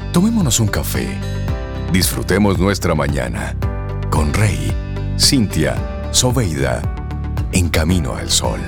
Tomémonos un café. Disfrutemos nuestra mañana con Rey, Cintia, Soveida, en Camino al Sol.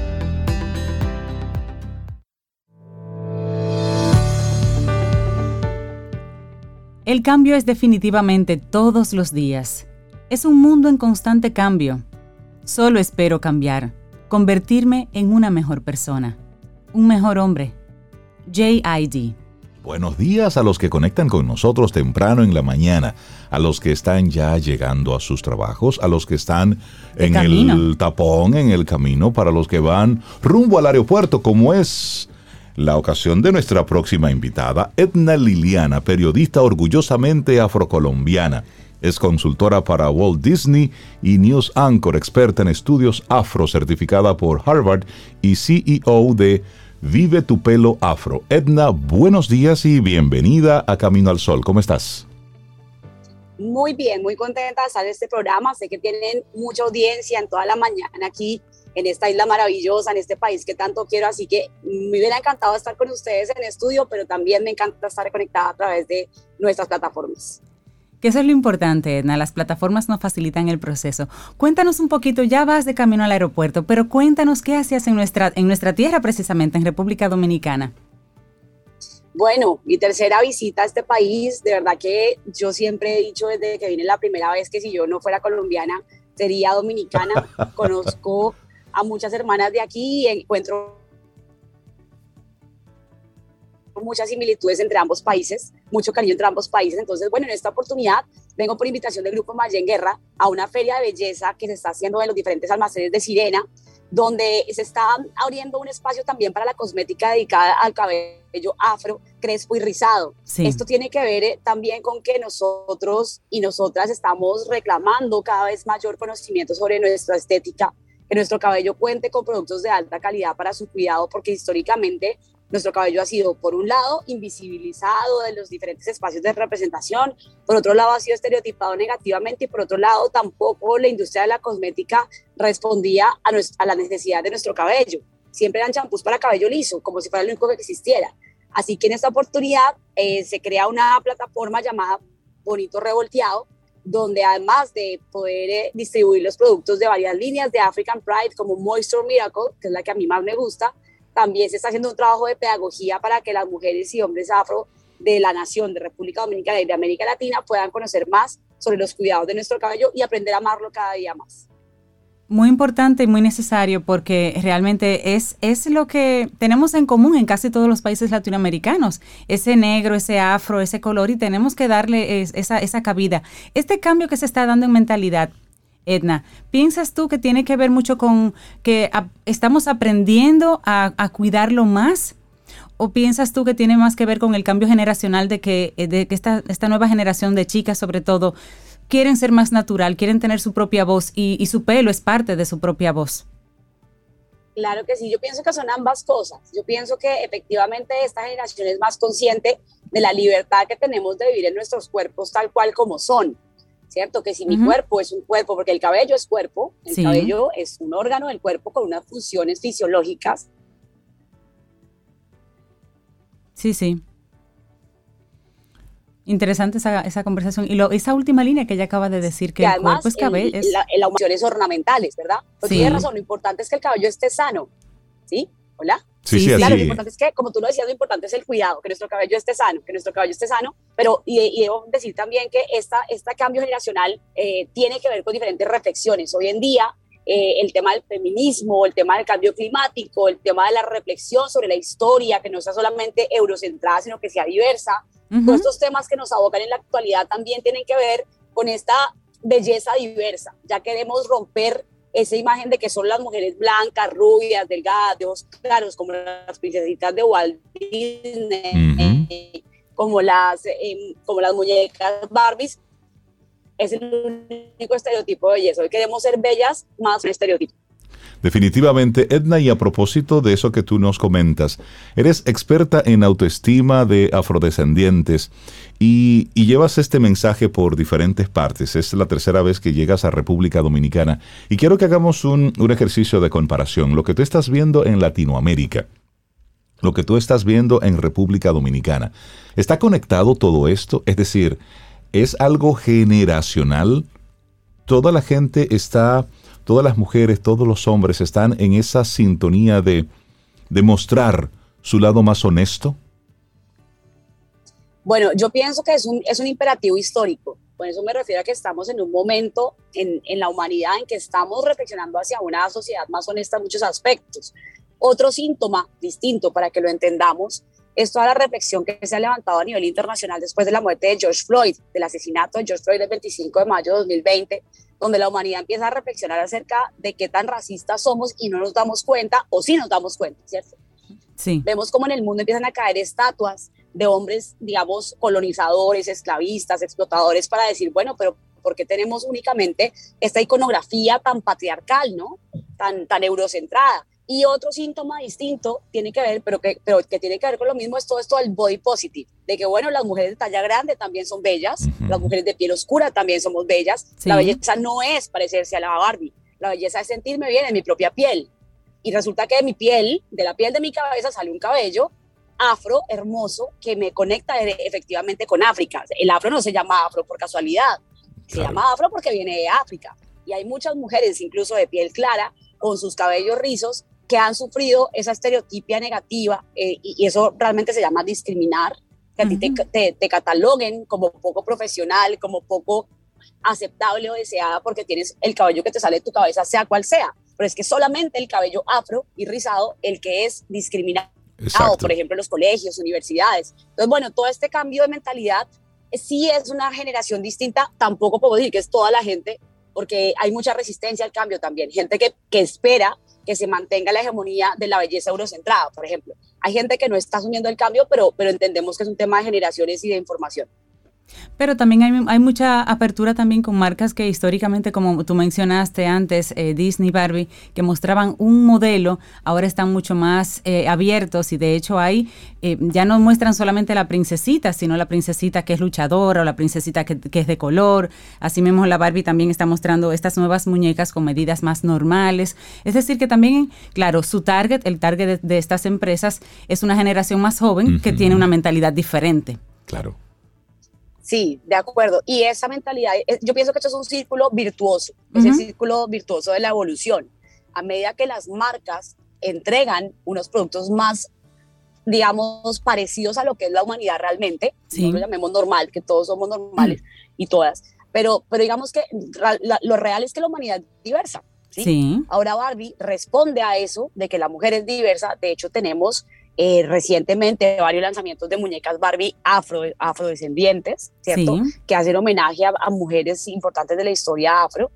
El cambio es definitivamente todos los días. Es un mundo en constante cambio. Solo espero cambiar, convertirme en una mejor persona, un mejor hombre. J.I.D. Buenos días a los que conectan con nosotros temprano en la mañana, a los que están ya llegando a sus trabajos, a los que están en el tapón, en el camino, para los que van rumbo al aeropuerto, como es la ocasión de nuestra próxima invitada, Edna Liliana, periodista orgullosamente afrocolombiana. Es consultora para Walt Disney y News Anchor, experta en estudios afro, certificada por Harvard y CEO de Vive tu pelo afro. Edna, buenos días y bienvenida a Camino al Sol. ¿Cómo estás? Muy bien, muy contenta de estar en este programa. Sé que tienen mucha audiencia en toda la mañana aquí en esta isla maravillosa, en este país que tanto quiero, así que me hubiera encantado estar con ustedes en estudio, pero también me encanta estar conectada a través de nuestras plataformas. Que eso es lo importante, Edna, las plataformas nos facilitan el proceso. Cuéntanos un poquito, ya vas de camino al aeropuerto, pero cuéntanos qué hacías en nuestra tierra precisamente, en República Dominicana. Bueno, mi tercera visita a este país, de verdad que yo siempre he dicho desde que vine la primera vez que si yo no fuera colombiana, sería dominicana. Conozco a muchas hermanas de aquí y encuentro muchas similitudes entre ambos países, mucho cariño entre ambos países. Entonces, bueno, en esta oportunidad vengo por invitación del Grupo Mayen Guerra a una feria de belleza que se está haciendo en los diferentes almacenes de Sirena, donde se está abriendo un espacio también para la cosmética dedicada al cabello afro, crespo y rizado. Sí. Esto tiene que ver también con que nosotros y nosotras estamos reclamando cada vez mayor conocimiento sobre nuestra estética, que nuestro cabello cuente con productos de alta calidad para su cuidado, porque históricamente nuestro cabello ha sido, por un lado, invisibilizado de los diferentes espacios de representación, por otro lado ha sido estereotipado negativamente y por otro lado tampoco la industria de la cosmética respondía a la necesidad de nuestro cabello. Siempre eran champús para cabello liso, como si fuera lo único que existiera. Así que en esta oportunidad se crea una plataforma llamada Bonito Revolteado, donde además de poder distribuir los productos de varias líneas de African Pride como Moisture Miracle, que es la que a mí más me gusta, también se está haciendo un trabajo de pedagogía para que las mujeres y hombres afro de la nación, de República Dominicana y de América Latina puedan conocer más sobre los cuidados de nuestro cabello y aprender a amarlo cada día más. Muy importante y muy necesario porque realmente es lo que tenemos en común en casi todos los países latinoamericanos, ese negro, ese afro, ese color, y tenemos que darle esa cabida. Este cambio que se está dando en mentalidad, Edna, ¿piensas tú que tiene que ver mucho con que estamos aprendiendo a cuidarlo más? ¿O piensas tú que tiene más que ver con el cambio generacional de que esta nueva generación de chicas, sobre todo, quieren ser más natural, quieren tener su propia voz y su pelo es parte de su propia voz? Claro que sí, yo pienso que son ambas cosas. Yo pienso que efectivamente esta generación es más consciente de la libertad que tenemos de vivir en nuestros cuerpos tal cual como son. ¿Cierto? Que si mi cuerpo es un cuerpo, porque el cabello es cuerpo, el cabello es un órgano del cuerpo con unas funciones fisiológicas. Sí. Interesante esa conversación. Y esa última línea que ella acaba de decir, que el cuerpo es cabello. Las funciones ornamentales, ¿verdad? Porque tiene razón, lo importante es que el cabello esté sano. ¿Sí? ¿Hola? Sí, claro, lo importante es que, como tú lo decías, lo importante es el cuidado, que nuestro cabello esté sano, pero y debo decir también que este cambio generacional tiene que ver con diferentes reflexiones. Hoy en día, el tema del feminismo, el tema del cambio climático, el tema de la reflexión sobre la historia, que no sea solamente eurocentrada, sino que sea diversa, todos estos temas que nos abocan en la actualidad también tienen que ver con esta belleza diversa. Ya queremos romper esa imagen de que son las mujeres blancas, rubias, delgadas, de ojos claros, como las princesitas de Walt Disney, como las muñecas Barbies. Es el único estereotipo de belleza. Hoy queremos ser bellas, más un estereotipo. Definitivamente, Edna, y a propósito de eso que tú nos comentas, eres experta en autoestima de afrodescendientes y llevas este mensaje por diferentes partes. Es la tercera vez que llegas a República Dominicana y quiero que hagamos un ejercicio de comparación. Lo que tú estás viendo en Latinoamérica lo que tú estás viendo en República Dominicana. ¿Está conectado todo esto? Es decir, ¿es algo generacional? Toda la gente está, todas las mujeres, todos los hombres están en esa sintonía de mostrar su lado más honesto. Bueno, yo pienso que es un imperativo histórico. Por eso me refiero a que estamos en un momento en la humanidad en que estamos reflexionando hacia una sociedad más honesta en muchos aspectos. Otro síntoma distinto, para que lo entendamos, es toda la reflexión que se ha levantado a nivel internacional después de la muerte de George Floyd, del asesinato de George Floyd el 25 de mayo de 2020, donde la humanidad empieza a reflexionar acerca de qué tan racistas somos y no nos damos cuenta, o sí nos damos cuenta, ¿cierto? Sí. Vemos cómo en el mundo empiezan a caer estatuas de hombres, digamos, colonizadores, esclavistas, explotadores, para decir, bueno, pero ¿por qué tenemos únicamente esta iconografía tan patriarcal, ¿no? Tan eurocentrada? Y otro síntoma distinto tiene que ver, pero que tiene que ver con lo mismo, es todo esto del body positive, de que bueno, las mujeres de talla grande también son bellas, las mujeres de piel oscura también somos bellas, sí. La belleza no es parecerse a la Barbie, la belleza es sentirme bien en mi propia piel, y resulta que de mi piel, de la piel de mi cabeza sale un cabello afro hermoso que me conecta efectivamente con África. El afro no se llama afro por casualidad, se llama afro porque viene de África, y hay muchas mujeres incluso de piel clara con sus cabellos rizos que han sufrido esa estereotipia negativa, y eso realmente se llama discriminar, que a ti te cataloguen como poco profesional, como poco aceptable o deseada porque tienes el cabello que te sale de tu cabeza, sea cual sea, pero es que solamente el cabello afro y rizado el que es discriminado. Exacto. Por ejemplo, en los colegios, universidades. Entonces, bueno, todo este cambio de mentalidad sí es una generación distinta, tampoco puedo decir que es toda la gente, porque hay mucha resistencia al cambio también, gente que espera que se mantenga la hegemonía de la belleza eurocentrada, por ejemplo. Hay gente que no está asumiendo el cambio, pero entendemos que es un tema de generaciones y de información. Pero también hay mucha apertura también con marcas que históricamente, como tú mencionaste antes, Disney, Barbie, que mostraban un modelo, ahora están mucho más abiertos, y de hecho ya no muestran solamente la princesita, sino la princesita que es luchadora o la princesita que es de color. Así mismo la Barbie también está mostrando estas nuevas muñecas con medidas más normales. Es decir, que también, claro, el target de estas empresas es una generación más joven que tiene una mentalidad diferente. Claro. Sí, de acuerdo. Y esa mentalidad, yo pienso que esto es un círculo virtuoso, es el círculo virtuoso de la evolución. A medida que las marcas entregan unos productos más, digamos, parecidos a lo que es la humanidad realmente, no lo llamemos normal, que todos somos normales y todas, pero digamos que lo real es que la humanidad es diversa. ¿Sí? Sí. Ahora Barbie responde a eso, de que la mujer es diversa. De hecho, tenemos recientemente varios lanzamientos de muñecas Barbie afrodescendientes, ¿cierto? Sí. Que hacen homenaje a mujeres importantes de la historia afro.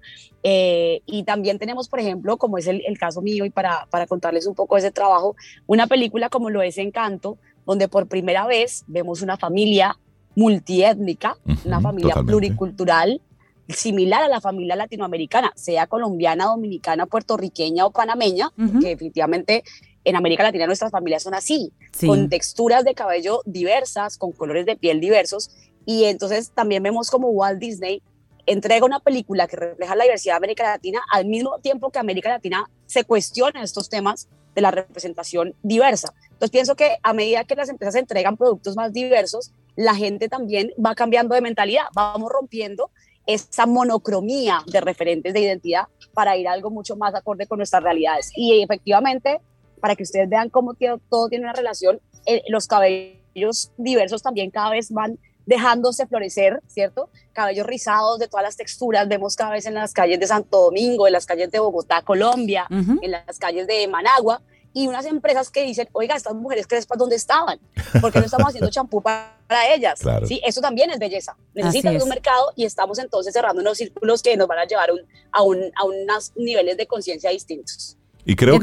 Y también tenemos, por ejemplo, como es el caso mío, y para contarles un poco de ese trabajo, una película como lo es Encanto, donde por primera vez vemos una familia multiétnica, una familia pluricultural, similar a la familia latinoamericana, sea colombiana, dominicana, puertorriqueña o panameña, que definitivamente en América Latina nuestras familias son así, con texturas de cabello diversas, con colores de piel diversos. Y entonces también vemos como Walt Disney entrega una película que refleja la diversidad de América Latina, al mismo tiempo que América Latina se cuestiona estos temas de la representación diversa. Entonces pienso que a medida que las empresas entregan productos más diversos, la gente también va cambiando de mentalidad, vamos rompiendo esa monocromía de referentes de identidad para ir a algo mucho más acorde con nuestras realidades. Y efectivamente, para que ustedes vean cómo todo tiene una relación, los cabellos diversos también cada vez van dejándose florecer, ¿cierto? Cabellos rizados de todas las texturas, vemos cada vez en las calles de Santo Domingo, en las calles de Bogotá, Colombia, en las calles de Managua, y unas empresas que dicen, oiga, estas mujeres crespas, ¿dónde estaban? ¿Por qué no estamos haciendo champú para ellas? Claro. Sí, eso también es belleza. Necesitan un mercado, y estamos entonces cerrando unos círculos que nos van a llevar a unos niveles de conciencia distintos. Y creo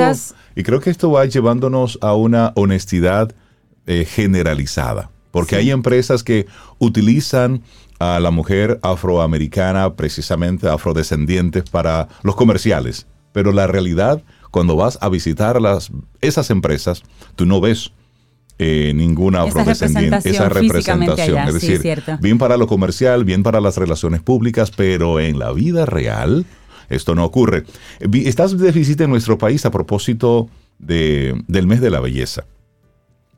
que esto va llevándonos a una honestidad generalizada, porque hay empresas que utilizan a la mujer afroamericana, precisamente afrodescendientes, para los comerciales, pero la realidad, cuando vas a visitar esas empresas, tú no ves ninguna afrodescendiente, esa representación. Allá, es decir, bien para lo comercial, bien para las relaciones públicas, pero en la vida real esto no ocurre. Estás de visita en nuestro país a propósito del mes de la belleza.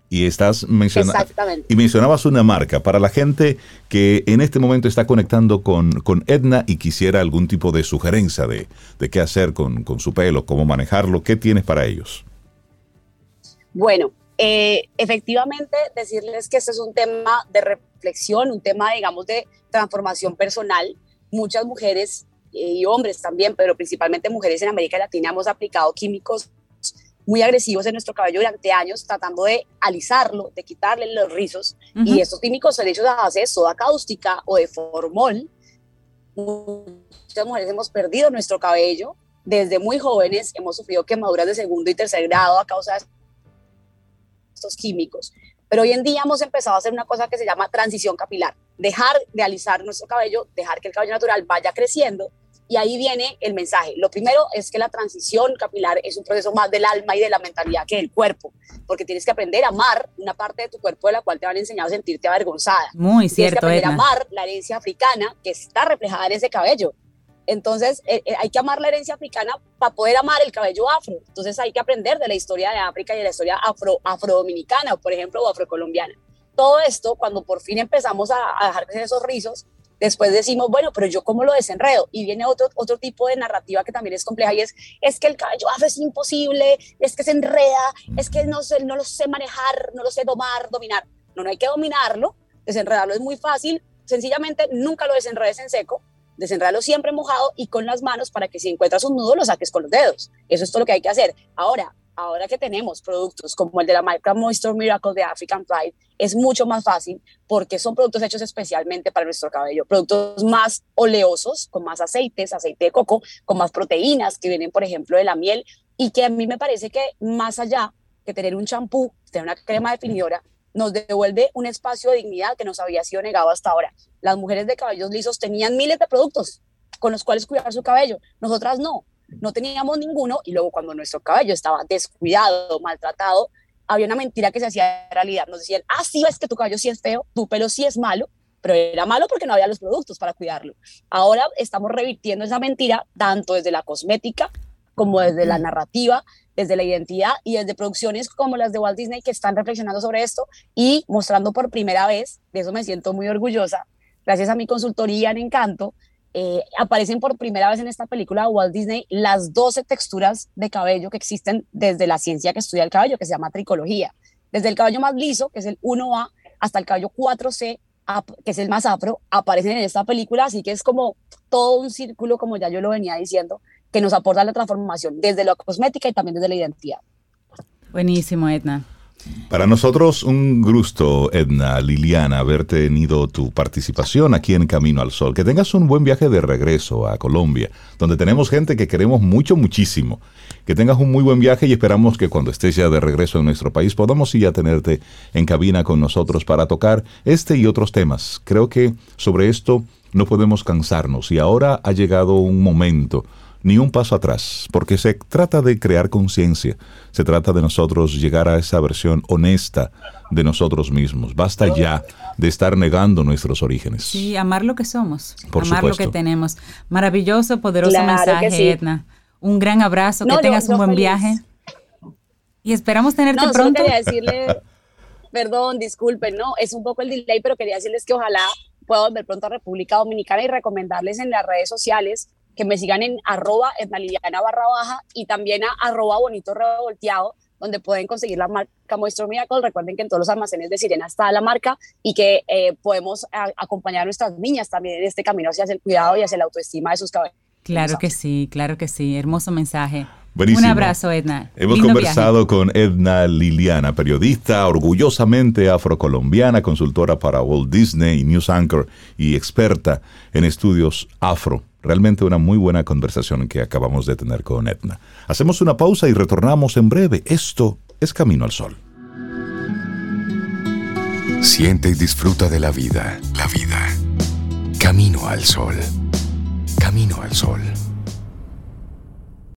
Y Exactamente. y mencionabas una marca para la gente que en este momento está conectando con Edna y quisiera algún tipo de sugerencia de qué hacer con su pelo, cómo manejarlo. ¿Qué tienes para ellos? Bueno, efectivamente decirles que este es un tema de reflexión, un tema, digamos, de transformación personal. Muchas mujeres y hombres también, pero principalmente mujeres en América Latina hemos aplicado químicos muy agresivos en nuestro cabello durante años, tratando de alisarlo, de quitarle los rizos. Y estos químicos son hechos a base de soda cáustica o de formol. Muchas mujeres hemos perdido nuestro cabello. Desde muy jóvenes hemos sufrido quemaduras de segundo y tercer grado a causa de estos químicos. Pero hoy en día hemos empezado a hacer una cosa que se llama transición capilar. Dejar de alisar nuestro cabello, dejar que el cabello natural vaya creciendo. Y ahí viene el mensaje. Lo primero es que la transición capilar es un proceso más del alma y de la mentalidad que del cuerpo, porque tienes que aprender a amar una parte de tu cuerpo de la cual te van a enseñar a sentirte avergonzada. Muy cierto, tienes que aprender Edna. a amar la herencia africana que está reflejada en ese cabello. Entonces, hay que amar la herencia africana para poder amar el cabello afro. Entonces, hay que aprender de la historia de África y de la historia afrodominicana, por ejemplo, o afrocolombiana. Todo esto, cuando por fin empezamos a dejar crecer esos rizos, después decimos, bueno, pero yo cómo lo desenredo. Y viene otro tipo de narrativa que también es compleja y es que el cabello afro es imposible, es que se enreda, es que no lo sé manejar, no lo sé dominar. No hay que dominarlo, desenredarlo es muy fácil, sencillamente nunca lo desenredes en seco, desenrédalo siempre mojado y con las manos para que si encuentras un nudo lo saques con los dedos. Eso es todo lo que hay que hacer. Ahora que tenemos productos como el de la marca Moisture Miracle de African Pride, es mucho más fácil porque son productos hechos especialmente para nuestro cabello, productos más oleosos, con más aceites, aceite de coco, con más proteínas que vienen, por ejemplo, de la miel, y que a mí me parece que más allá que tener un champú, tener una crema definidora, nos devuelve un espacio de dignidad que nos había sido negado hasta ahora. Las mujeres de cabellos lisos tenían miles de productos con los cuales cuidar su cabello, nosotras no teníamos ninguno, y luego cuando nuestro cabello estaba descuidado, maltratado, había una mentira que se hacía realidad. Nos decían, sí, es que tu cabello sí es feo, tu pelo sí es malo, pero era malo porque no había los productos para cuidarlo. Ahora estamos revirtiendo esa mentira, tanto desde la cosmética como desde la narrativa, desde la identidad y desde producciones como las de Walt Disney que están reflexionando sobre esto y mostrando por primera vez, de eso me siento muy orgullosa, gracias a mi consultoría en Encanto, aparecen por primera vez en esta película de Walt Disney las 12 texturas de cabello que existen desde la ciencia que estudia el cabello, que se llama tricología. Desde el cabello más liso, que es el 1A, hasta el cabello 4C, que es el más afro, aparecen en esta película, así que es como todo un círculo, como ya yo lo venía diciendo, que nos aporta la transformación desde la cosmética y también desde la identidad. Buenísimo, Edna. Para nosotros un gusto, Edna Liliana, haber tenido tu participación aquí en Camino al Sol. Que tengas un buen viaje de regreso a Colombia, donde tenemos gente que queremos muchísimo. Que tengas un muy buen viaje y esperamos que cuando estés ya de regreso en nuestro país podamos ir a tenerte en cabina con nosotros para tocar este y otros temas. Creo que sobre esto no podemos cansarnos y ahora ha llegado un momento, ni un paso atrás, porque se trata de crear conciencia, se trata de nosotros llegar a esa versión honesta de nosotros mismos. Basta ya de estar negando nuestros orígenes. Sí, amar lo que somos, Por amar supuesto. lo que tenemos. Maravilloso, poderoso Claro mensaje, que sí. Edna. Un gran abrazo, que No, tengas yo un buen feliz. viaje. Y esperamos tenerte No, solo pronto. quería decirle, perdón, disculpen, no, es un poco el delay, pero quería decirles que ojalá pueda volver pronto a República Dominicana y recomendarles en las redes sociales que me sigan en @ednaliliana_, y también a @bonitorevolteado, donde pueden conseguir la marca Moisture Miracle. Recuerden que en todos los almacenes de Sirena está la marca y que podemos acompañar a nuestras niñas también en este camino hacia el cuidado y hacia la autoestima de sus cabellos. Claro que sí, hermoso mensaje. Buenísimo. Un abrazo, Edna. Hemos Lindo conversado viaje. con Edna Liliana, periodista orgullosamente afrocolombiana, consultora para Walt Disney, news anchor y experta en estudios afro. Realmente una muy buena conversación que acabamos de tener con Edna. Hacemos una pausa y retornamos en breve. Esto es Camino al Sol. Siente y disfruta de la vida. La vida. Camino al Sol. Camino al Sol.